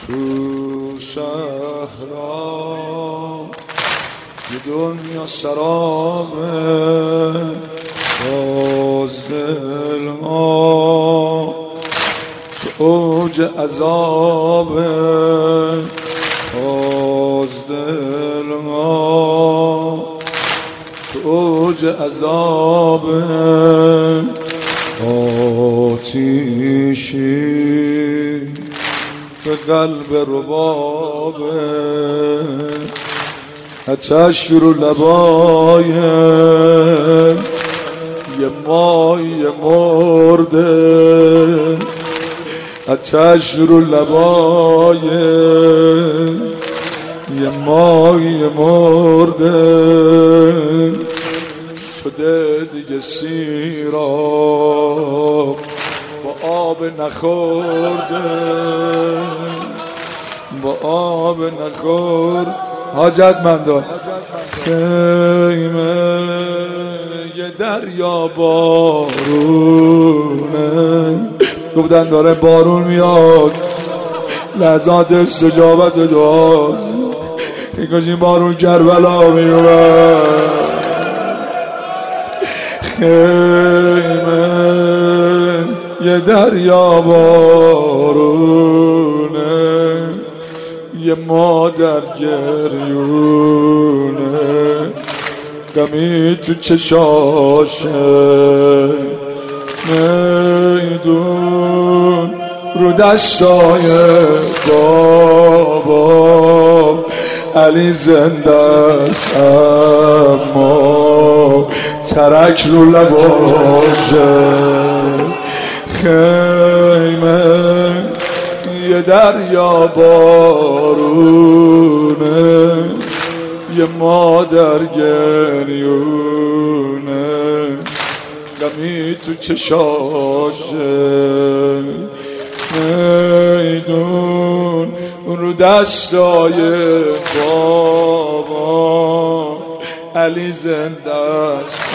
تو شهرام یه دنیا سرابه، باز دل ها تو اوج عذابه، باز دل ها تو اوج عذابه. آتیشی به قلب ربابه، آتش رو لبای یه مای مرده، آتش رو لبای یه مای مرده، شده دیگه سیراب با آب نخورده، با آب نخورد. حاجتمندان خیمه یه دریا بارونه، گفتن داره بارون میاد، لحظات استجابت دعاست، اینکاش این بارون کربلا میومد. خیمه یه دریا بارونه، یه مادر گریونه، غمی تو چشاشه، میدون رو دستای بابا، علی زنده است اما ترک رو لباشه. خیمه یه دریا بارونه، یه مادر گریونه، غمی تو چشاشه، میدون رو دستای بابا، علی زنده است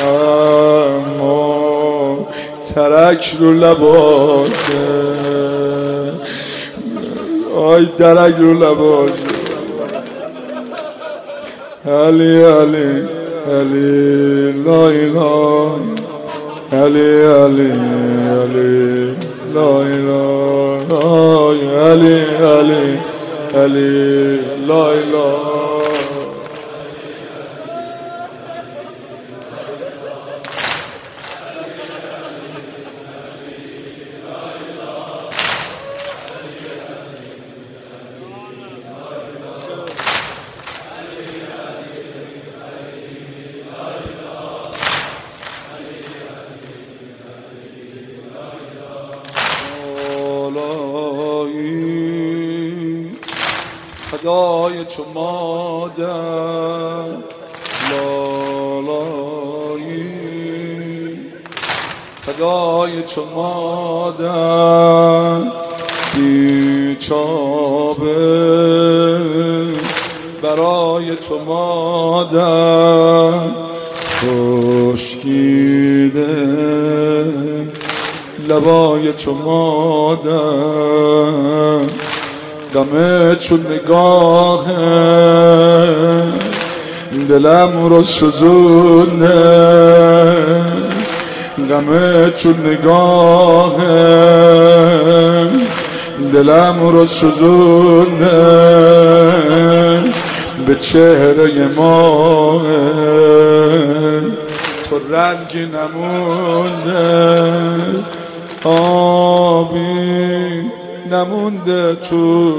اما ترک رو لباشه. آی درک رو لباشه. علی علی علی لای لای، علی علی علی لای لای، علی علی علی لای لای. فدای تو مادر لالایی، فدای تو مادر بیچابه، برای تو مادر خشکیده، لبای تو مادر غمه چون نگاهه، دلم رو سوزونه، غمه چون نگاهه، دلم رو سوزونه، به چهره ماه تو رنگی نمونده، آبی نمونده تو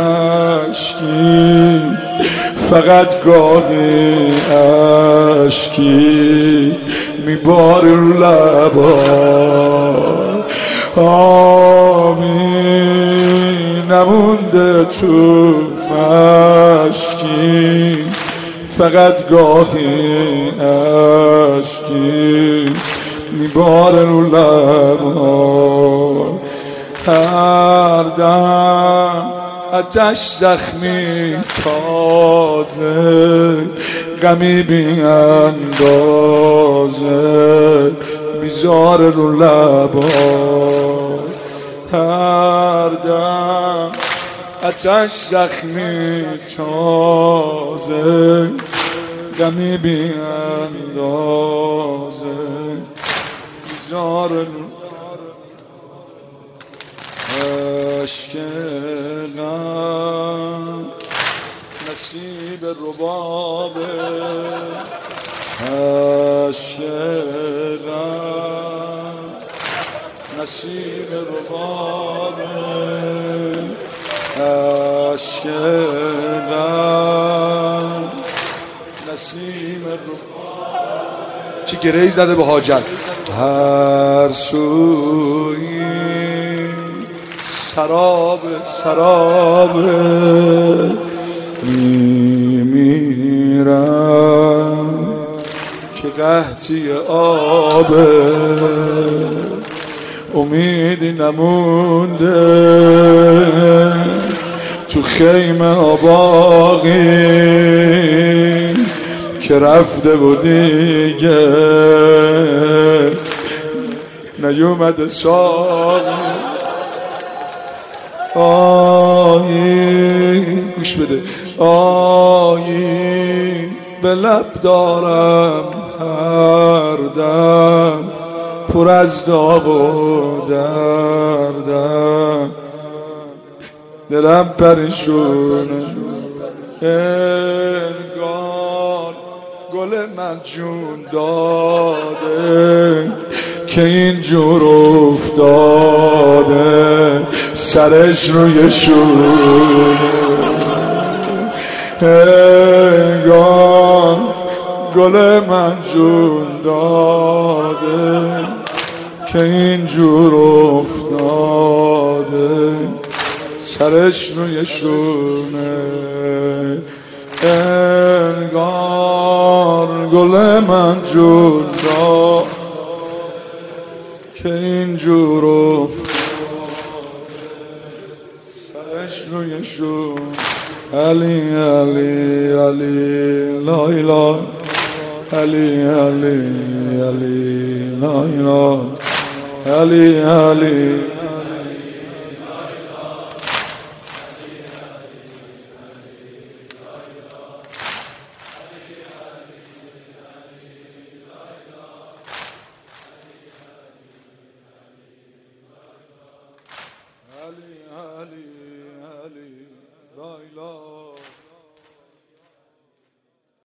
مشکی، فقط گاهی اشکی میباره رو لبا، آبی نمونده تو مشکی، فقط گاهی اشکی میباره رو لبا. هر دم آتش زخمی تازه، غمی بی اندازه میذاره رو لبا. هر دم اتش زخمی تازه غمی بی اندازه بیزار عشق غم نصیب ربابه عشق غم نصیب ربابه عشق غم نسیم ربابه. چی گرهی زده به حاجت هر سوی سراب سراب میمیرم که قحطی آب امیدی نمونده تو خیمه ها باقی که رفته و دیگه نیومده ساقی آیی گوش بده آیی به لب دارم هر دم پر از داغ و دردم دلم پریشونه انگار گل من جون داده که اینجور افتاده سرش روی شونه انگار گل من جون داده که اینجور افتاده سرش روی شونه انگار گل من جون داده که اینجور افتاده سرش روی شونه علی علی علی لا اله علی علی علی لا اله علی علی